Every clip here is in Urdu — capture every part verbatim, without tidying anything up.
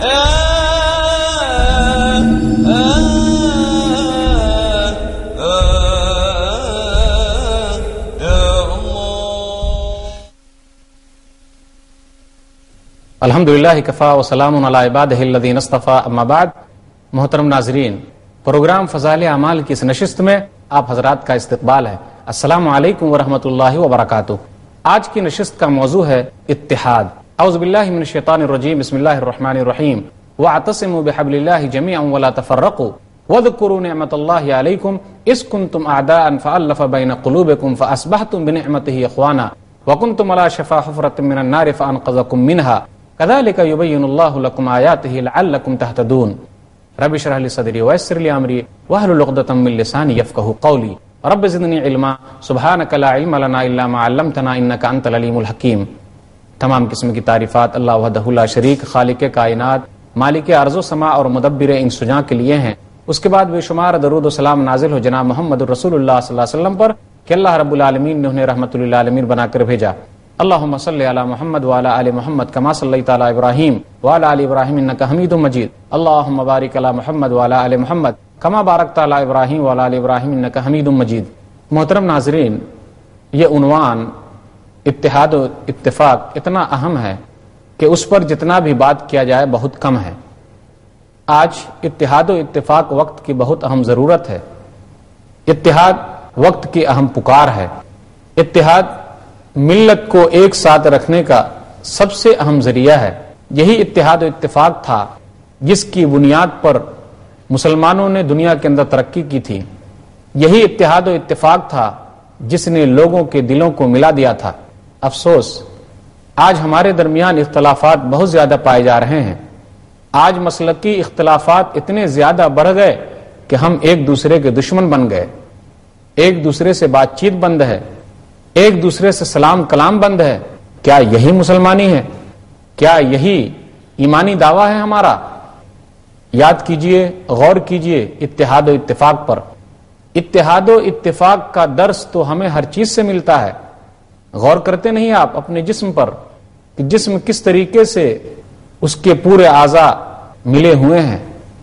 الحمدللہ کفا وسلام علی عبادہ الذین اصطفیٰ اما بعد. محترم ناظرین، پروگرام فضائل اعمال کی اس نشست میں آپ حضرات کا استقبال ہے. السلام علیکم ورحمۃ اللہ وبرکاتہ. آج کی نشست کا موضوع ہے اتحاد. اعوذ باللہ من الشیطان الرجیم، بسم اللہ الرحمن الرحیم. واعتصموا بحبل اللہ جميعا ولا تفرقوا واذكروا نعمة الله علیکم اذ کنتم اعداء فألف بین قلوبکم فاصبحتم بنعمته اخوانا وکنتم على شفا حفرة من النار فانقذکم منها كذلك يبين الله لكم آياته لعلكم تهتدون. رب اشرح لي صدري ويسر لي امري واحلل عقدة من لساني يفقهوا قولي. رب زدني علما سبحانك لا علم لنا الا ما علمتنا انك انت العليم الحكيم. تمام قسم کی تعریفات اللہ وحدہ لا شریک، خالق کائنات، مالک ارض و سماء اور مدبر انس و جاں کے لیے ہیں. اس کے بعد بے شمار درود و سلام نازل ہو جناب محمد رسول اللہ صلی اللہ علیہ وسلم پر کہ اللہ رب العالمین نے انہیں رحمت للعالمین بنا کر بھیجا. اللہم صلی علی محمد وعلی آل محمد کما صلیت علی ابراہیم وعلی آل ابراہیم انک حمید مجید. اللہم بارک علی محمد وعلی آل محمد کما بارکت علی ابراہیم وعلی آل ابراہیم انک حمید مجید. محترم ناظرین، یہ عنوان اتحاد و اتفاق اتنا اہم ہے کہ اس پر جتنا بھی بات کیا جائے بہت کم ہے. آج اتحاد و اتفاق وقت کی بہت اہم ضرورت ہے. اتحاد وقت کی اہم پکار ہے. اتحاد ملت کو ایک ساتھ رکھنے کا سب سے اہم ذریعہ ہے. یہی اتحاد و اتفاق تھا جس کی بنیاد پر مسلمانوں نے دنیا کے اندر ترقی کی تھی. یہی اتحاد و اتفاق تھا جس نے لوگوں کے دلوں کو ملا دیا تھا. افسوس، آج ہمارے درمیان اختلافات بہت زیادہ پائے جا رہے ہیں. آج مسلکی اختلافات اتنے زیادہ بڑھ گئے کہ ہم ایک دوسرے کے دشمن بن گئے. ایک دوسرے سے بات چیت بند ہے، ایک دوسرے سے سلام کلام بند ہے. کیا یہی مسلمانی ہے؟ کیا یہی ایمانی دعویٰ ہے ہمارا؟ یاد کیجئے، غور کیجئے اتحاد و اتفاق پر. اتحاد و اتفاق کا درس تو ہمیں ہر چیز سے ملتا ہے. غور کرتے نہیں آپ اپنے جسم پر کہ جسم کس طریقے سے اس کے پورے اعضاء ملے ہوئے ہیں.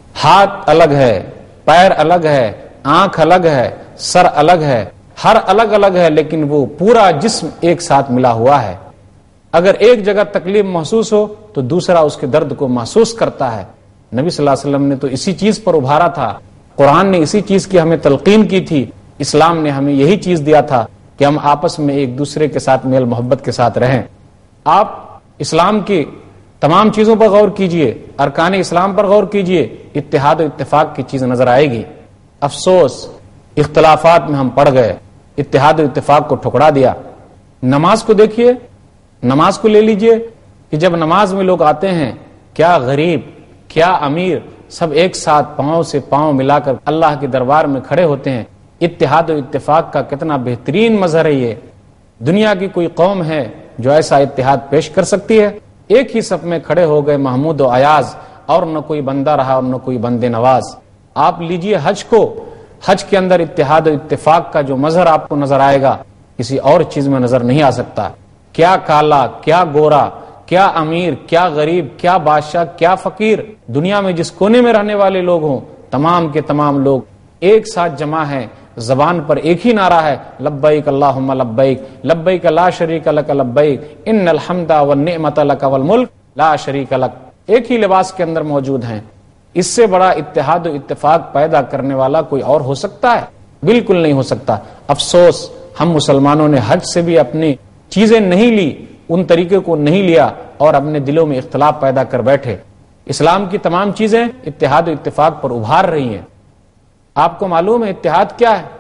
ہاتھ الگ ہے، پیر الگ ہے، آنکھ الگ ہے، سر الگ ہے، ہر الگ الگ ہے، لیکن وہ پورا جسم ایک ساتھ ملا ہوا ہے. اگر ایک جگہ تکلیف محسوس ہو تو دوسرا اس کے درد کو محسوس کرتا ہے. نبی صلی اللہ علیہ وسلم نے تو اسی چیز پر ابھارا تھا. قرآن نے اسی چیز کی ہمیں تلقین کی تھی. اسلام نے ہمیں یہی چیز دیا تھا کہ ہم آپس میں ایک دوسرے کے ساتھ میل محبت کے ساتھ رہیں. آپ اسلام کی تمام چیزوں پر غور کیجئے، ارکان اسلام پر غور کیجئے، اتحاد و اتفاق کی چیز نظر آئے گی. افسوس، اختلافات میں ہم پڑ گئے، اتحاد و اتفاق کو ٹھکرا دیا. نماز کو دیکھیے، نماز کو لے لیجئے کہ جب نماز میں لوگ آتے ہیں، کیا غریب کیا امیر سب ایک ساتھ پاؤں سے پاؤں ملا کر اللہ کے دربار میں کھڑے ہوتے ہیں. اتحاد و اتفاق کا کتنا بہترین مظہر ہے یہ. دنیا کی کوئی قوم ہے جو ایسا اتحاد پیش کر سکتی ہے؟ ایک ہی صف میں کھڑے ہو گئے محمود و ایاز، اور نہ کوئی بندہ رہا اور نہ کوئی بندے نواز. آپ لیجئے حج کو، حج کے اندر اتحاد و اتفاق کا جو مظہر آپ کو نظر آئے گا کسی اور چیز میں نظر نہیں آ سکتا. کیا کالا، کیا گورا، کیا امیر، کیا غریب، کیا بادشاہ، کیا فقیر، دنیا میں جس کونے میں رہنے والے لوگ ہوں، تمام کے تمام لوگ ایک ساتھ جمع ہیں. زبان پر ایک ہی نعرہ ہے، لبیک اللہم لبیک، لبیک لا شریک لک لبیک، ان الحمد والنعمت لک والملک لا شریک لک. ایک ہی لباس کے اندر موجود ہیں. اس سے بڑا اتحاد و اتفاق پیدا کرنے والا کوئی اور ہو سکتا ہے؟ بالکل نہیں ہو سکتا. افسوس، ہم مسلمانوں نے حج سے بھی اپنی چیزیں نہیں لی، ان طریقے کو نہیں لیا اور اپنے دلوں میں اختلاف پیدا کر بیٹھے. اسلام کی تمام چیزیں اتحاد و اتفاق پر ابھار رہی ہیں. آپ کو معلوم ہے اتحاد کیا ہے؟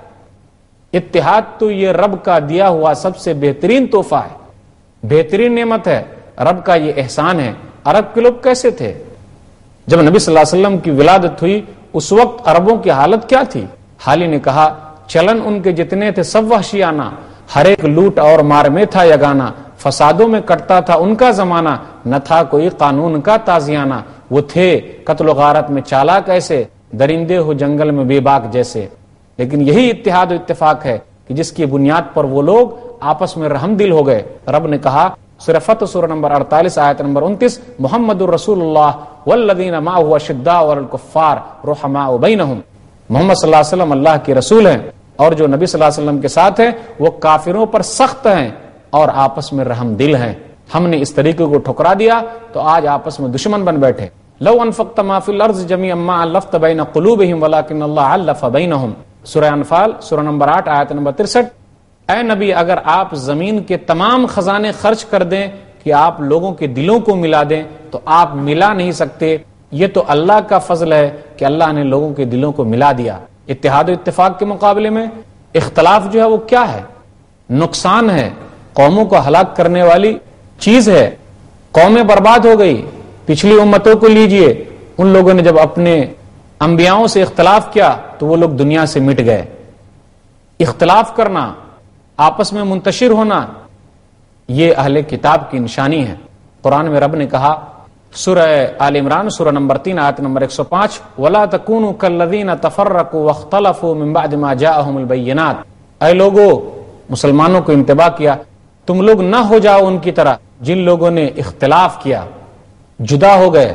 اتحاد تو یہ رب کا دیا ہوا سب سے بہترین تحفہ ہے، بہترین نعمت ہے. رب کا یہ احسان ہے. عرب کے لوگ کیسے تھے؟ جب نبی صلی اللہ علیہ وسلم کی ولادت ہوئی اس وقت عربوں کی حالت کیا تھی؟ حالی نے کہا چلن ان کے جتنے تھے سب وحشیانہ، ہر ایک لوٹ اور مار میں تھا یگانا، فسادوں میں کٹتا تھا ان کا زمانہ، نہ تھا کوئی قانون کا تازیانہ. وہ تھے قتل و غارت میں چالاک ایسے، درندے ہو جنگل میں بے باک جیسے. لیکن یہی اتحاد و اتفاق ہے کہ جس کی بنیاد پر وہ لوگ آپس میں رحم دل ہو گئے. رب نے کہا سورہ فتح سورہ نمبر اڑتالیس آیت نمبر انتیس، محمد الرسول اللہ والذین معہ اشداء علی الکفار رحماء بینہم، محمد صلی اللہ علیہ وسلم اللہ کے رسول ہیں اور جو نبی صلی اللہ علیہ وسلم کے ساتھ ہیں وہ کافروں پر سخت ہیں اور آپس میں رحم دل ہیں۔ ہم نے اس طریقے کو ٹھکرا دیا تو آج آپس میں دشمن بن بیٹھے۔ لو انفقت ما فی الارض جميعا ما الفت بین قلوبہم ولکن اللہ الف بینہم، سورہ انفال سورہ نمبر آٹھ آیت نمبر ترسٹھ۔ اے نبی، اگر آپ زمین کے تمام خزانے خرچ کر دیں کہ آپ لوگوں کے دلوں کو ملا دیں تو آپ ملا نہیں سکتے، یہ تو اللہ کا فضل ہے کہ اللہ نے لوگوں کے دلوں کو ملا دیا۔ اتحاد و اتفاق کے مقابلے میں اختلاف جو ہے وہ کیا ہے؟ نقصان ہے، قوموں کو ہلاک کرنے والی چیز ہے، قومیں برباد ہو گئی۔ پچھلی امتوں کو لیجئے، ان لوگوں نے جب اپنے انبیاؤں سے اختلاف کیا تو وہ لوگ دنیا سے مٹ گئے۔ اختلاف کرنا، آپس میں منتشر ہونا، یہ اہل کتاب کی نشانی ہے۔ قرآن میں رب نے کہا سورہ آل عمران سورہ نمبر تین آیت نمبر ایک سو پانچ، وَلَا تَكُونُوا كَالَّذِينَ تَفَرَّقُوا وَاخْتَلَفُوا مِن بَعْدِ مَا جَاءَهُمُ الْبَيِّنَاتُ، اے لوگو، مسلمانوں کو انتباہ کیا، تم لوگ نہ ہو جاؤ ان کی طرح جن لوگوں نے اختلاف کیا، جدا ہو گئے،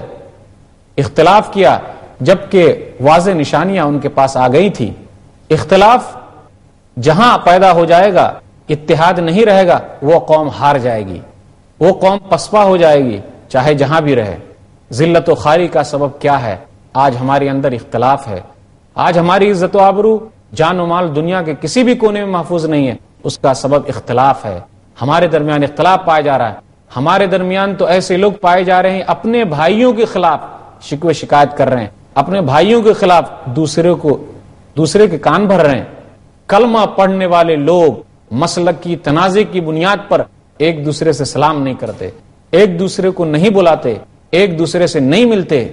اختلاف کیا جبکہ واضح نشانیاں ان کے پاس آ گئی تھی۔ اختلاف جہاں پیدا ہو جائے گا، اتحاد نہیں رہے گا، وہ قوم ہار جائے گی، وہ قوم پسپا ہو جائے گی، چاہے جہاں بھی رہے۔ ذلت و خواری کا سبب کیا ہے؟ آج ہمارے اندر اختلاف ہے۔ آج ہماری عزت و آبرو، جان و مال دنیا کے کسی بھی کونے میں محفوظ نہیں ہے، اس کا سبب اختلاف ہے۔ ہمارے درمیان اختلاف پایا جا رہا ہے۔ ہمارے درمیان تو ایسے لوگ پائے جا رہے ہیں اپنے بھائیوں کے خلاف شکوے شکایت کر رہے ہیں، اپنے بھائیوں کے خلاف دوسرے کو دوسرے کے کان بھر رہے ہیں۔ کلمہ پڑھنے والے لوگ مسلک کی تنازع کی بنیاد پر ایک دوسرے سے سلام نہیں کرتے، ایک دوسرے کو نہیں بلاتے، ایک دوسرے سے نہیں ملتے۔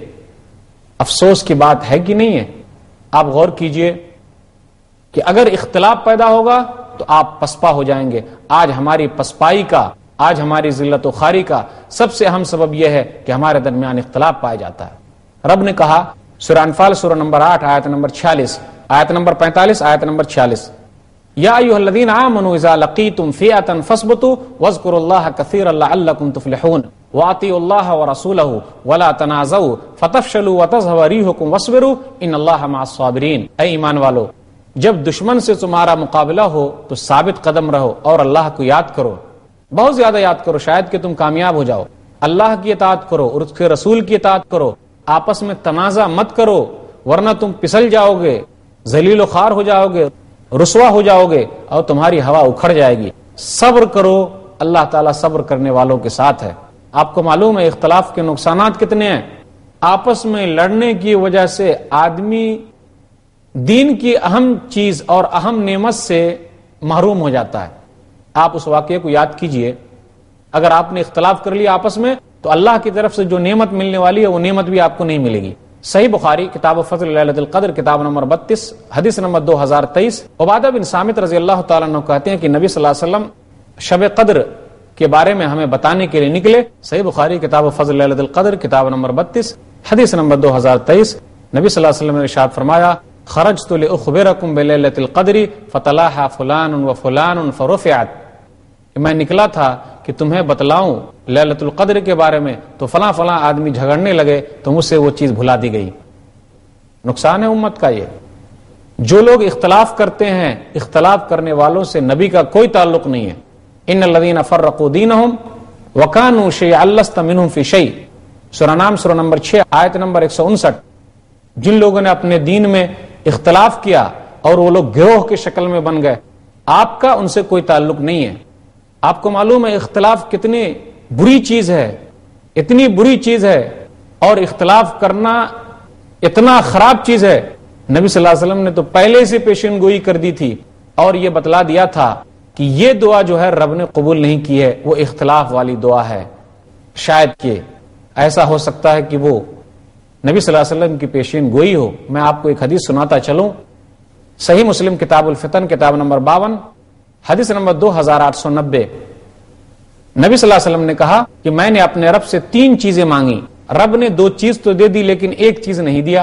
افسوس کی بات ہے کہ نہیں ہے؟ آپ غور کیجئے کہ اگر اختلاف پیدا ہوگا تو آپ پسپا ہو جائیں گے۔ آج ہماری پسپائی کا، آج ہماری ذلت و خواری کا سب سے اہم سبب یہ ہے کہ ہمارے درمیان اختلاف پایا جاتا ہے۔ رب نے کہا سورہ انفال سورہ نمبر آٹھ آیت نمبر چھیالیس، آیت نمبر پینتالیس، آیت نمبر چھیالیس، یا ایھا الذین آمنوا اذا لقیتم فئۃ فاثبتوا واذکروا اللہ کثیرا لعلکم تفلحون واطیعوا اللہ ورسولہ ولا تنازعوا فتفشلوا وتذهب ريحكم واصبروا ان اللہ مع الصابرین۔ اے ایمان والو، جب دشمن سے تمہارا مقابلہ ہو تو ثابت قدم رہو اور اللہ کو یاد کرو، بہت زیادہ یاد کرو، شاید کہ تم کامیاب ہو جاؤ۔ اللہ کی اطاعت کرو اور اس کے رسول کی اطاعت کرو، آپس میں تنازع مت کرو ورنہ تم پسل جاؤ گے، ذلیل و خوار ہو جاؤ گے، رسوا ہو جاؤ گے اور تمہاری ہوا اکھڑ جائے گی۔ صبر کرو، اللہ تعالیٰ صبر کرنے والوں کے ساتھ ہے۔ آپ کو معلوم ہے اختلاف کے نقصانات کتنے ہیں؟ آپس میں لڑنے کی وجہ سے آدمی دین کی اہم چیز اور اہم نعمت سے محروم ہو جاتا ہے۔ آپ اس واقعے کو یاد کیجئے، اگر آپ نے اختلاف کر لیا آپس میں تو اللہ کی طرف سے جو نعمت ملنے والی ہے وہ نعمت بھی آپ کو نہیں ملے گی۔ صحیح بخاری کتاب فضل لیلۃ القدر کتاب نمبر بتیس حدیث نمبر دو ہزار تیئیس، عبادہ بن صامت رضی اللہ تعالیٰ عنہ کہتے ہیں کہ نبی صلی اللہ علیہ وسلم شب قدر کے بارے میں ہمیں بتانے کے لیے نکلے۔ صحیح بخاری کتاب فضل لیلۃ القدر کتاب نمبر بتیس حدیث نمبر دو ہزار تیئیس، نبی صلی اللہ علیہ وسلم نے ارشاد فرمایا خرجت لأخبرکم بلیلۃ القدر فتلاحى فلان وفلان فرفعت، میں نکلا تھا کہ تمہیں بتلاؤں لیلۃ القدر کے بارے میں تو فلاں فلاں آدمی جھگڑنے لگے تو مجھ سے وہ چیز بھلا دی گئی۔ نقصان ہے امت کا یہ، جو لوگ اختلاف کرتے ہیں، اختلاف کرنے والوں سے نبی کا کوئی تعلق نہیں ہے۔ ان الذین فرقوا دینہم وکانوا شیعا لست منہم فی شیء، سورہ نام سورہ نمبر چھ آیت نمبر ایک سو انسٹھ، جن لوگوں نے اپنے دین میں اختلاف کیا اور وہ لوگ گروہ کی شکل میں بن گئے، آپ کا ان سے کوئی تعلق نہیں ہے۔ آپ کو معلوم ہے اختلاف کتنی بری چیز ہے، اتنی بری چیز ہے، اور اختلاف کرنا اتنا خراب چیز ہے، نبی صلی اللہ علیہ وسلم نے تو پہلے سے پیشین گوئی کر دی تھی اور یہ بتلا دیا تھا کہ یہ دعا جو ہے رب نے قبول نہیں کی ہے، وہ اختلاف والی دعا ہے۔ شاید کہ ایسا ہو سکتا ہے کہ وہ نبی صلی اللہ علیہ وسلم کی پیشین گوئی ہو۔ میں آپ کو ایک حدیث سناتا چلوں، صحیح مسلم کتاب الفتن کتاب نمبر باون حدیث نمبر دو ہزار آٹھ سو نبے، نبی صلی اللہ علیہ وسلم نے کہا کہ میں نے اپنے رب سے تین چیزیں مانگی، رب نے دو چیز تو دے دی لیکن ایک چیز نہیں دیا۔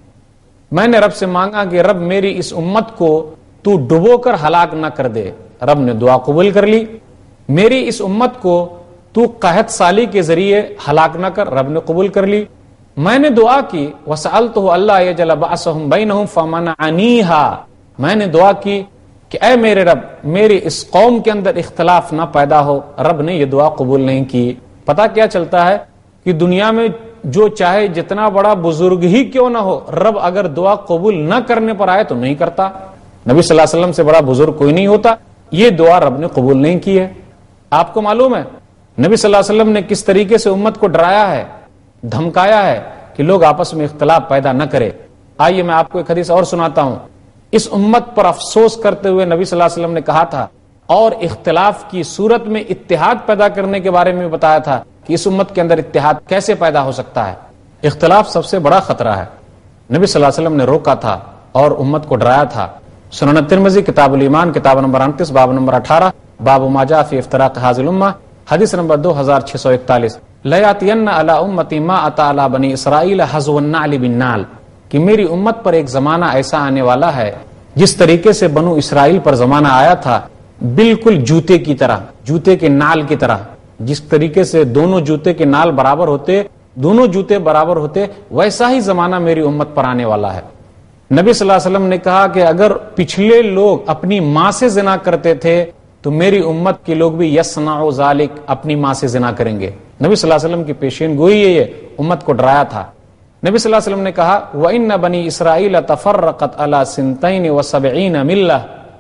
میں نے رب سے مانگا کہ رب میری اس امت کو تو ڈبو کر ہلاک نہ کر دے، رب نے دعا قبول کر لی۔ میری اس امت کو تو قحط سالی کے ذریعے ہلاک نہ کر، رب نے قبول کر لی۔ میں نے دعا کی وسألتہ اللہ یجعل بعثہم بینہم فمنعنیہا، میں نے دعا کی کہ اے میرے رب میری اس قوم کے اندر اختلاف نہ پیدا ہو، رب نے یہ دعا قبول نہیں کی۔ پتہ کیا چلتا ہے کہ دنیا میں جو چاہے جتنا بڑا بزرگ ہی کیوں نہ ہو، رب اگر دعا قبول نہ کرنے پر آئے تو نہیں کرتا۔ نبی صلی اللہ علیہ وسلم سے بڑا بزرگ کوئی نہیں ہوتا، یہ دعا رب نے قبول نہیں کی ہے۔ آپ کو معلوم ہے نبی صلی اللہ علیہ وسلم نے کس طریقے سے امت کو ڈرایا ہے، دھمکایا ہے کہ لوگ آپس میں اختلاف پیدا نہ کرے۔ آئیے میں آپ کو ایک حدیث اور سناتا ہوں۔ اس امت پر افسوس کرتے ہوئے نبی صلی اللہ علیہ وسلم نے کہا تھا اور اختلاف کی صورت میں اتحاد پیدا کرنے کے بارے میں بتایا تھا کہ اس امت کے اندر اتحاد کیسے پیدا ہو سکتا ہے۔ اختلاف سب سے بڑا خطرہ ہے، نبی صلی اللہ علیہ وسلم نے روکا تھا اور امت کو ڈرایا تھا۔ سنن ترمذی کتاب الایمان کتاب نمبر انتیس باب نمبر اٹھارہ باب ما جاء فی افتراق هذه الامہ، حدیث نمبر دو ہزار چھ سو اکتالیس، لیاتین علی امتی ما اتی علی بنی اسرائیل حذو النعل بالنعل، کہ میری امت پر ایک زمانہ ایسا آنے والا ہے جس طریقے سے بنو اسرائیل پر زمانہ آیا تھا، بالکل جوتے کی طرح، جوتے کے نال کی طرح، جس طریقے سے دونوں جوتے کے نال برابر ہوتے، دونوں جوتے برابر ہوتے، ویسا ہی زمانہ میری امت پر آنے والا ہے۔ نبی صلی اللہ علیہ وسلم نے کہا کہ اگر پچھلے لوگ اپنی ماں سے زنا کرتے تھے تو میری امت کے لوگ بھی یصنع ذالک، اپنی ماں سے زنا کریں گے۔ نبی صلی اللہ علیہ وسلم کی پیشین گوئی ہے، یہ امت کو ڈرایا تھا۔ نبی صلی اللہ علیہ وسلم نے کہا وَإِنَّ بَنِي إِسْرَائِيلَ تَفَرَّقَتْ عَلَى سِنْتَيْنِ وَسَبْعِينَ مِلَّةٍ،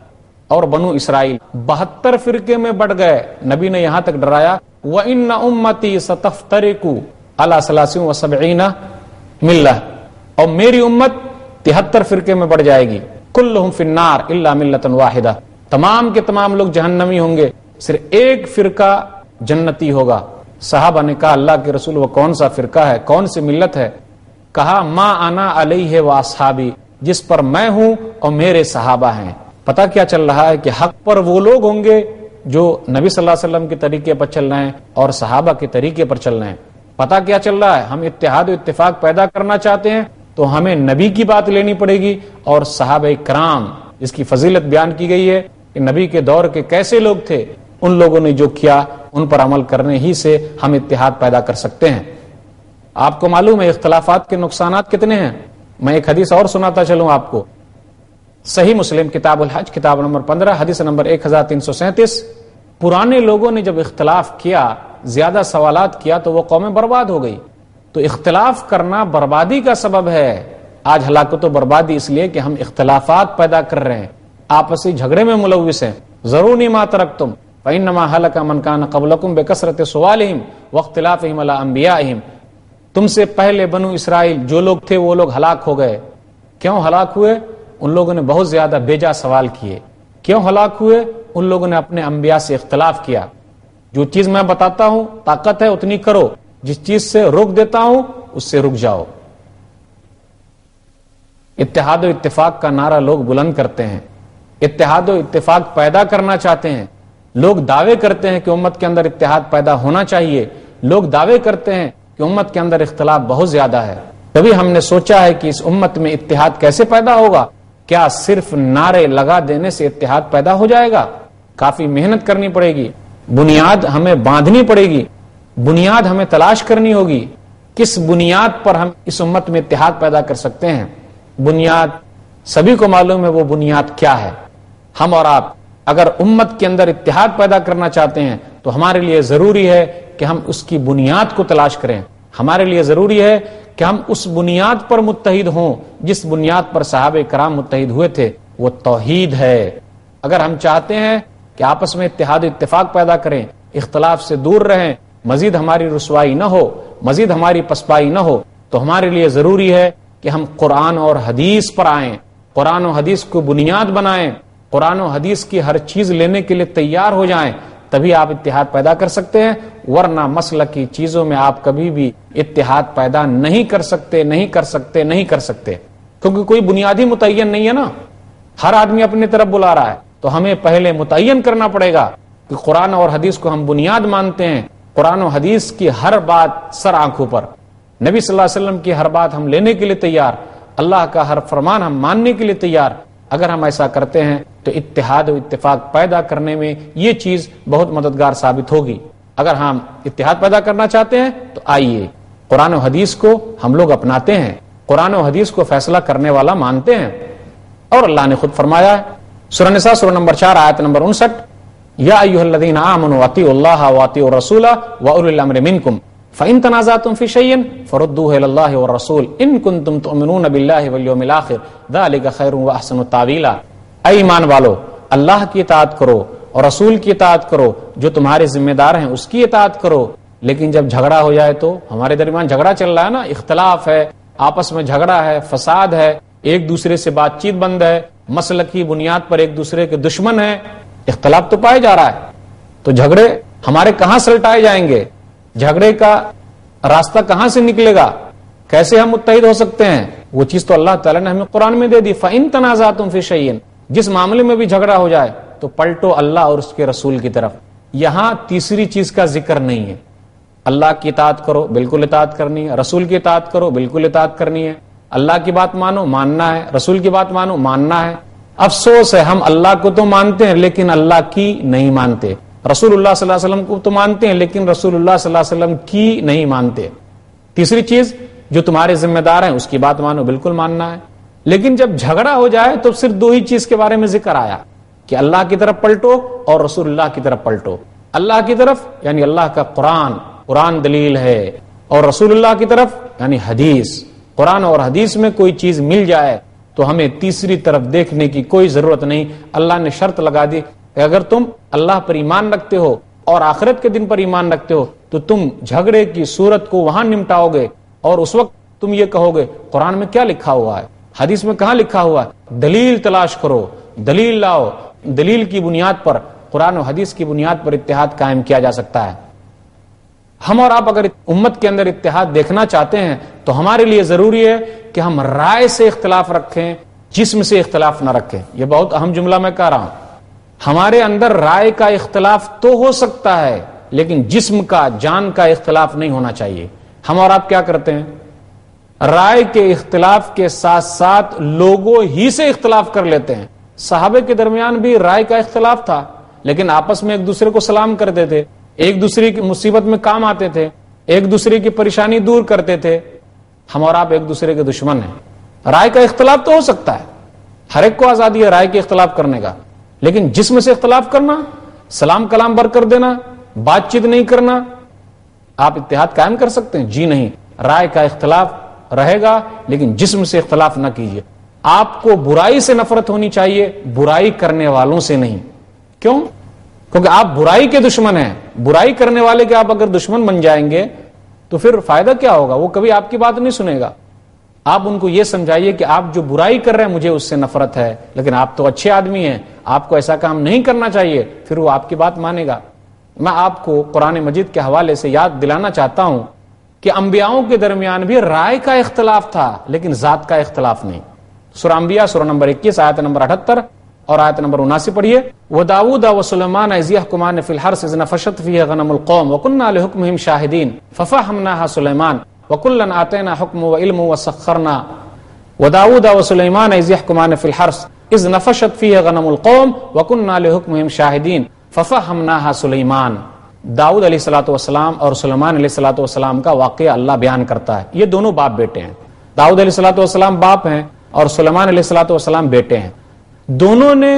اور بنو اسرائیل بہتر فرقے میں بٹ گئے۔ نبی نے یہاں تک ڈرایا وَإِنَّ أُمَّتِي سَتَفْتَرِقُ عَلَى ثَلَاثٍ وَسَبْعِينَ مِلَّةٍ، اور میری امت تہتر فرقے میں بڑھ جائے گی، كُلُّهُمْ فِي النَّارِ إِلَّا مِلَّةً وَاحِدَةً، تمام کے تمام لوگ جہنمی ہوں گے، صرف ایک فرقہ جنتی ہوگا۔ صحابہ نے کہا اللہ کے رسول وہ کون سا فرقہ ہے، کون سی ملت ہے؟ کہا ما انا علیہ و اصحابی، جس پر میں ہوں اور میرے صحابہ ہیں۔ پتہ کیا چل رہا ہے کہ حق پر وہ لوگ ہوں گے جو نبی صلی اللہ علیہ وسلم کے طریقے پر چل رہے ہیں اور صحابہ کے طریقے پر چل رہے ہیں۔ پتہ کیا چل رہا ہے، ہم اتحاد و اتفاق پیدا کرنا چاہتے ہیں تو ہمیں نبی کی بات لینی پڑے گی اور صحابہ کرام، اس کی فضیلت بیان کی گئی ہے کہ نبی کے دور کے کیسے لوگ تھے، ان لوگوں نے جو کیا ان پر عمل کرنے ہی سے ہم اتحاد پیدا کر سکتے ہیں۔ آپ کو معلوم ہے اختلافات کے نقصانات کتنے ہیں؟ میں ایک حدیث اور سناتا چلوں آپ کو۔ صحیح مسلم کتاب الحج کتاب نمبر پندرہ حدیث نمبر ایک ہزار تین سو سینتیس، پرانے لوگوں نے جب اختلاف کیا، زیادہ سوالات کیا تو وہ قومیں برباد ہو گئی۔ تو اختلاف کرنا بربادی کا سبب ہے۔ آج ہلاکت و بربادی اس لیے کہ ہم اختلافات پیدا کر رہے ہیں، آپسی جھگڑے میں ملوث ہیں۔ ضرور ما ترکتم فإنما هلك من كان قبلكم بكثرة سؤالهم واختلافهم على انبیائهم، تم سے پہلے بنو اسرائیل جو لوگ تھے وہ لوگ ہلاک ہو گئے۔ کیوں ہلاک ہوئے؟ ان لوگوں نے بہت زیادہ بیجا سوال کیے۔ کیوں ہلاک ہوئے؟ ان لوگوں نے اپنے انبیاء سے اختلاف کیا۔ جو چیز میں بتاتا ہوں طاقت ہے اتنی کرو، جس چیز سے روک دیتا ہوں اس سے رک جاؤ۔ اتحاد و اتفاق کا نعرہ لوگ بلند کرتے ہیں، اتحاد و اتفاق پیدا کرنا چاہتے ہیں، لوگ دعوے کرتے ہیں کہ امت کے اندر اتحاد پیدا ہونا چاہیے، لوگ دعوے کرتے ہیں کہ امت کے اندر اختلاف بہت زیادہ ہے۔ کبھی ہم نے سوچا ہے کہ اس امت میں اتحاد کیسے پیدا ہوگا؟ کیا صرف نعرے لگا دینے سے اتحاد پیدا ہو جائے گا؟ کافی محنت کرنی پڑے گی، بنیاد ہمیں باندھنی پڑے گی، بنیاد ہمیں تلاش کرنی ہوگی۔ کس بنیاد پر ہم اس امت میں اتحاد پیدا کر سکتے ہیں؟ بنیاد سبھی کو معلوم ہے، وہ بنیاد کیا ہے؟ ہم اور آپ اگر امت کے اندر اتحاد پیدا کرنا چاہتے ہیں تو ہمارے لیے ضروری ہے کہ ہم اس کی بنیاد کو تلاش کریں۔ ہمارے لیے ضروری ہے کہ ہم اس بنیاد پر متحد ہوں جس بنیاد پر صحابہ کرام متحد ہوئے تھے، وہ توحید ہے۔ اگر ہم چاہتے ہیں کہ آپس میں اتحاد اتفاق پیدا کریں، اختلاف سے دور رہیں، مزید ہماری رسوائی نہ ہو، مزید ہماری پسپائی نہ ہو، تو ہمارے لیے ضروری ہے کہ ہم قرآن اور حدیث پر آئیں، قرآن و حدیث کو بنیاد بنائیں، قرآن و حدیث کی ہر چیز لینے کے لیے تیار ہو جائیں، تبھی آپ اتحاد پیدا کر سکتے ہیں، ورنہ مسلکی چیزوں میں آپ کبھی بھی اتحاد پیدا نہیں کر سکتے نہیں کر سکتے نہیں کر سکتے کیونکہ کوئی بنیادی متعین نہیں ہے نا۔ ہر آدمی اپنی طرف بلا رہا ہے، تو ہمیں پہلے متعین کرنا پڑے گا کہ قرآن اور حدیث کو ہم بنیاد مانتے ہیں، قرآن و حدیث کی ہر بات سر آنکھوں پر، نبی صلی اللہ علیہ وسلم کی ہر بات ہم لینے کے لیے تیار، اللہ کا ہر فرمان ہم ماننے کے لیے تیار۔ اگر ہم ایسا کرتے ہیں تو اتحاد و اتفاق پیدا کرنے میں یہ چیز بہت مددگار ثابت ہوگی۔ اگر ہم اتحاد پیدا کرنا چاہتے ہیں تو آئیے قرآن و حدیث کو ہم لوگ اپناتے ہیں، قرآن و حدیث کو فیصلہ کرنے والا مانتے ہیں. اور اللہ نے خود فرمایا ہے سورہ نساء سورہ نمبر چار آیت نمبر انسٹھ، یا ایھا الذین آمنوا اطیعوا اللہ واطیعوا الرسول واولی الامر منکم فإن تنازعتم في شيء فردوه إلى الله والرسول إن كنتم تؤمنون بالله واليوم الآخر ذلك خير وأحسن تأویلا. اے ایمان والو، اللہ کی اطاعت کرو اور رسول کی اطاعت کرو، جو تمہارے ذمہ دار ہیں اس کی اطاعت کرو. لیکن جب جھگڑا ہو جائے تو ہمارے درمیان جھگڑا چل رہا ہے نا، اختلاف ہے، آپس میں جھگڑا ہے، فساد ہے، ایک دوسرے سے بات چیت بند ہے، مسلکی بنیاد پر ایک دوسرے کے دشمن ہیں، اختلاف تو پایا جا رہا ہے. تو جھگڑے ہمارے کہاں سلٹائے جائیں گے؟ جھگڑے کا راستہ کہاں سے نکلے گا؟ کیسے ہم متحد ہو سکتے ہیں؟ وہ چیز تو اللہ تعالیٰ نے ہمیں قرآن میں دے دی، فَإِن تَنَازَعْتُمْ فِي شَيْءٍ، جس معاملے میں بھی جھگڑا ہو جائے تو پلٹو اللہ اور اس کے رسول کی طرف. یہاں تیسری چیز کا ذکر نہیں ہے. اللہ کی اطاعت کرو، بالکل اطاعت کرنی ہے. رسول کی اطاعت کرو، بالکل اطاعت کرنی ہے. اللہ کی بات مانو، ماننا ہے. رسول کی بات مانو، ماننا ہے. افسوس ہے ہم اللہ کو تو مانتے ہیں لیکن اللہ کی نہیں مانتے. رسول اللہ صلی اللہ علیہ وسلم کو تو مانتے ہیں لیکن رسول اللہ صلی اللہ علیہ وسلم کی نہیں مانتے. تیسری چیز، جو تمہارے ذمہ دار ہیں اس کی بات مانو، بالکل ماننا ہے. لیکن جب جھگڑا ہو جائے تو صرف دو ہی چیز کے بارے میں ذکر آیا کہ اللہ کی طرف پلٹو اور رسول اللہ کی طرف پلٹو. اللہ کی طرف یعنی اللہ کا قرآن، قرآن دلیل ہے، اور رسول اللہ کی طرف یعنی حدیث. قرآن اور حدیث میں کوئی چیز مل جائے تو ہمیں تیسری طرف دیکھنے کی کوئی ضرورت نہیں. اللہ نے شرط لگا دی کہ اگر تم اللہ پر ایمان رکھتے ہو اور آخرت کے دن پر ایمان رکھتے ہو تو تم جھگڑے کی صورت کو وہاں نمٹاؤ گے، اور اس وقت تم یہ کہو گے قرآن میں کیا لکھا ہوا ہے، حدیث میں کہاں لکھا ہوا ہے. دلیل تلاش کرو، دلیل لاؤ. دلیل کی بنیاد پر، قرآن و حدیث کی بنیاد پر اتحاد قائم کیا جا سکتا ہے. ہم اور آپ اگر امت کے اندر اتحاد دیکھنا چاہتے ہیں تو ہمارے لیے ضروری ہے کہ ہم رائے سے اختلاف رکھیں، جسم سے اختلاف نہ رکھیں. یہ بہت اہم جملہ میں کہہ رہا ہوں. ہمارے اندر رائے کا اختلاف تو ہو سکتا ہے لیکن جسم کا، جان کا اختلاف نہیں ہونا چاہیے. ہم اور آپ کیا کرتے ہیں؟ رائے کے اختلاف کے ساتھ ساتھ لوگوں ہی سے اختلاف کر لیتے ہیں. صحابہ کے درمیان بھی رائے کا اختلاف تھا لیکن آپس میں ایک دوسرے کو سلام کرتے تھے، ایک دوسرے کی مصیبت میں کام آتے تھے، ایک دوسرے کی پریشانی دور کرتے تھے. ہم اور آپ ایک دوسرے کے دشمن ہیں. رائے کا اختلاف تو ہو سکتا ہے، ہر ایک کو آزادی ہے رائے کے اختلاف کرنے کا، لیکن جسم سے اختلاف کرنا، سلام کلام بر کر دینا، بات چیت نہیں کرنا، آپ اتحاد قائم کر سکتے ہیں؟ جی نہیں. رائے کا اختلاف رہے گا لیکن جسم سے اختلاف نہ کیجیے. آپ کو برائی سے نفرت ہونی چاہیے، برائی کرنے والوں سے نہیں. کیوں؟ کیونکہ آپ برائی کے دشمن ہیں. برائی کرنے والے کے آپ اگر دشمن بن جائیں گے تو پھر فائدہ کیا ہوگا؟ وہ کبھی آپ کی بات نہیں سنے گا. آپ ان کو یہ سمجھائیے کہ آپ جو برائی کر رہے ہیں مجھے اس سے نفرت ہے، لیکن آپ تو اچھے آدمی ہیں، آپ کو ایسا کام نہیں کرنا چاہیے، پھر وہ آپ کی بات مانے گا. میں آپ کو قرآن مجید کے حوالے سے یاد دلانا چاہتا ہوں کہ انبیاؤں کے درمیان بھی رائے کا اختلاف تھا لیکن ذات کا اختلاف نہیں. سورہ انبیاء سورہ نمبر اکیس آیت نمبر اٹھہتر اور آیت نمبر اناسی پڑھیے. وَدَاوُودَ وَسُلَيْمَانَ إِذْ يَحْكُمَانِ فِي الْحَرْثِ إِذْ نَفَشَتْ فِيهِ غَنَمُ الْقَوْمِ وَكُنَّا لِحُكْمِهِمْ شَاهِدِينَ فَفَهَّمْنَاهَا سُلَيْمَانَ وَكُلًّا آتَيْنَا حُكْمًا وَعِلْمًا وَسَخَّرْنَا وَدَاوُودَ وَسُلَيْمَانَ إِذْ يَحْكُمَانِ فِي الْحَرْثِ إِذْ نَفَشَتْ فِيهِ غَنَمُ الْقَوْمِ وَكُنَّا لِحُكْمِهِمْ شَاهِدِينَ فَفَهَّمْنَاهَا سُلَيْمَانَ. داؤد علیہ الصلوۃ والسلام اور سلیمان علیہ الصلوۃ والسلام کا واقعہ اللہ بیان کرتا ہے. یہ دونوں باپ بیٹے ہیں. داؤد علیہ الصلوۃ والسلام باپ ہیں اور سلیمان علیہ الصلوۃ والسلام بیٹے ہیں. دونوں نے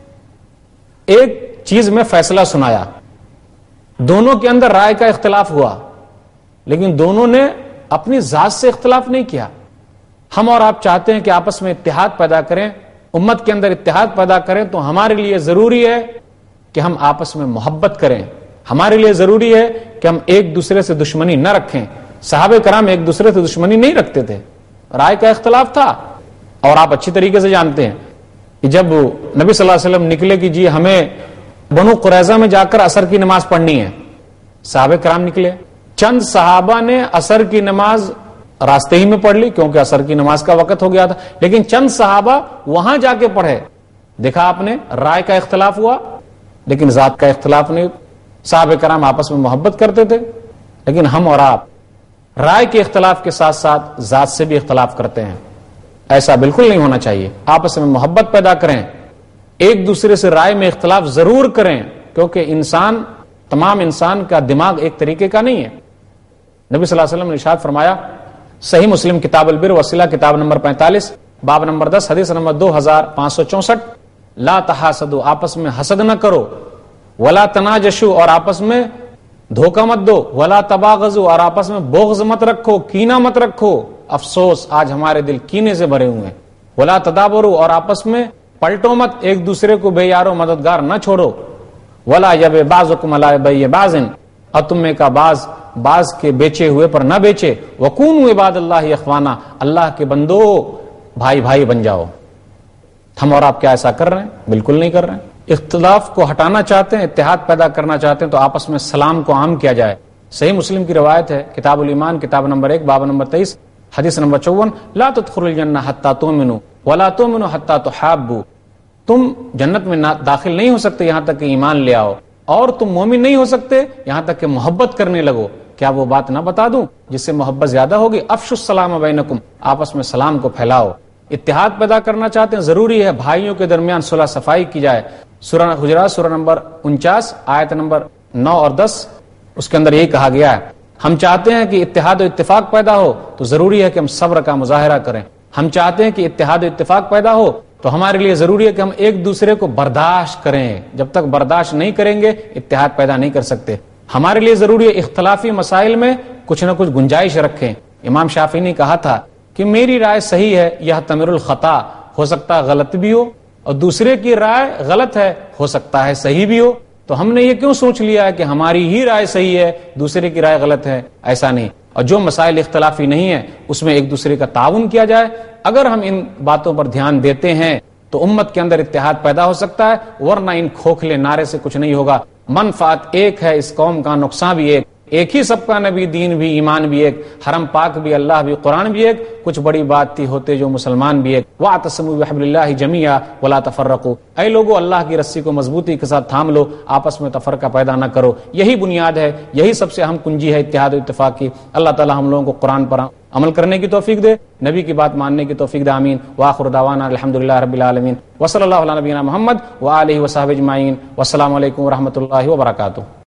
ایک چیز میں فیصلہ سنایا، دونوں کے اندر رائے کا اختلاف ہوا لیکن دونوں نے اپنی ذات سے اختلاف نہیں کیا. ہم اور آپ چاہتے ہیں کہ آپس میں اتحاد پیدا کریں، امت کے اندر اتحاد پیدا کریں، تو ہمارے لیے ضروری ہے کہ ہم آپس میں محبت کریں. ہمارے لیے ضروری ہے کہ ہم ایک دوسرے سے دشمنی نہ رکھیں. صحابہ کرام ایک دوسرے سے دشمنی نہیں رکھتے تھے، رائے کا اختلاف تھا. اور آپ اچھی طریقے سے جانتے ہیں کہ جب نبی صلی اللہ علیہ وسلم نکلے کہ جی ہمیں بنو قریظہ میں جا کر عصر کی نماز پڑھنی ہے، صحابہ کرام نکلے. چند صحابہ نے عصر کی نماز راستے ہی میں پڑھ لی کیونکہ عصر کی نماز کا وقت ہو گیا تھا، لیکن چند صحابہ وہاں جا کے پڑھے. دیکھا آپ نے، رائے کا اختلاف ہوا لیکن ذات کا اختلاف نہیں. صحابہ کرام آپس میں محبت کرتے تھے، لیکن ہم اور آپ رائے کے اختلاف کے ساتھ ساتھ ذات سے بھی اختلاف کرتے ہیں. ایسا بالکل نہیں ہونا چاہیے. آپس میں محبت پیدا کریں، ایک دوسرے سے رائے میں اختلاف ضرور کریں کیونکہ انسان تمام انسان کا دماغ ایک طریقے کا نہیں ہے. نبی صلی اللہ علیہ وسلم نے ارشاد فرمایا، صحیح مسلم کتاب البر والصلہ کتاب نمبر پینتالیس باب نمبر دس حدیث نمبر دو ہزار پانچ سو چونسٹھ، لا تحاسدوا، آپس میں حسد نہ کرو، ولا تناجشوا، اور آپس میں دھوکہ مت دو، ولا تباغضوا، اور آپس میں بغض مت رکھو، کینہ مت رکھو. افسوس آج ہمارے دل کینے سے بھرے ہوئے ہیں. ولا تدابروا، اور آپس میں پلٹو مت، ایک دوسرے کو بے یارو مددگار نہ چھوڑو. ولا یب بعضکم علی بیع بعض، اور تم میں کا بعض بعض کے بیچے ہوئے پر نہ بیچے. وکونوا عباد اللہ اخوانا، اللہ کے بندو بھائی بھائی بن جاؤ. ہم اور آپ کیا ایسا کر رہے ہیں؟ بالکل نہیں کر رہے ہیں. اختلاف کو ہٹانا چاہتے ہیں، اتحاد پیدا کرنا چاہتے ہیں تو آپس میں سلام کو عام کیا جائے. صحیح مسلم کی روایت ہے، کتاب الایمان کتاب نمبر ایک باب نمبر تیئیس حدیث نمبر چون، لا تدخلوا الجنہ حتی تؤمنوا ولا تؤمنوا حتی تحابوا، تم جنت میں داخل نہیں ہو سکتے یہاں تک کہ ایمان لے آؤ، اور تم مومن نہیں ہو سکتے یہاں تک کہ محبت کرنے لگو. کیا وہ بات نہ بتا دوں جس سے محبت زیادہ ہوگی؟ افشوا السلام بینکم، آپس میں سلام کو پھیلاؤ. اتحاد پیدا کرنا چاہتے ہیں، ضروری ہے بھائیوں کے درمیان صلح صفائی کی جائے. سورہ حجرات سورہ نمبر انچاس آیت نمبر نو اور دس، اس کے اندر یہی کہا گیا ہے. ہم چاہتے ہیں کہ اتحاد و اتفاق پیدا ہو تو ضروری ہے کہ ہم صبر کا مظاہرہ کریں. ہم چاہتے ہیں کہ اتحاد و اتفاق پیدا ہو تو ہمارے لیے ضروری ہے کہ ہم ایک دوسرے کو برداشت کریں. جب تک برداشت نہیں کریں گے اتحاد پیدا نہیں کر سکتے. ہمارے لیے ضروری ہے اختلافی مسائل میں کچھ نہ کچھ گنجائش رکھیں. امام شافعی نے کہا تھا کہ میری رائے صحیح ہے، یہ تمر الخطا، ہو سکتا ہے غلط بھی ہو، اور دوسرے کی رائے غلط ہے، ہو سکتا ہے صحیح بھی ہو. تو ہم نے یہ کیوں سوچ لیا ہے کہ ہماری ہی رائے صحیح ہے، دوسرے کی رائے غلط ہے؟ ایسا نہیں. اور جو مسائل اختلافی نہیں ہے اس میں ایک دوسرے کا تعاون کیا جائے. اگر ہم ان باتوں پر دھیان دیتے ہیں تو امت کے اندر اتحاد پیدا ہو سکتا ہے، ورنہ ان کھوکھلے نعرے سے کچھ نہیں ہوگا. منفعت ایک ہے اس قوم کا، نقصان بھی ایک. ایک ہی سب کا نبی، دین بھی، ایمان بھی ایک، حرم پاک بھی، اللہ بھی، قرآن بھی ایک. کچھ بڑی بات تھی ہوتے جو مسلمان بھی ایک. واعتصموا بحبل اللہ جميعا ولا تفرقوا، اے لوگو اللہ کی رسی کو مضبوطی کے ساتھ تھام لو، آپس میں تفرقہ پیدا نہ کرو. یہی بنیاد ہے، یہی سب سے اہم کنجی ہے اتحاد و اتفاق کی. اللہ تعالی ہم لوگوں کو قرآن پر عمل کرنے کی توفیق دے، نبی کی بات ماننے کی توفیق دے. آمین. وآخر دعوانا الحمدللہ رب العالمین، وصلی اللہ علی نبینا محمد وآلہ وصحبہ اجمعین، والسلام علیکم ورحمۃ اللہ وبرکاتہ.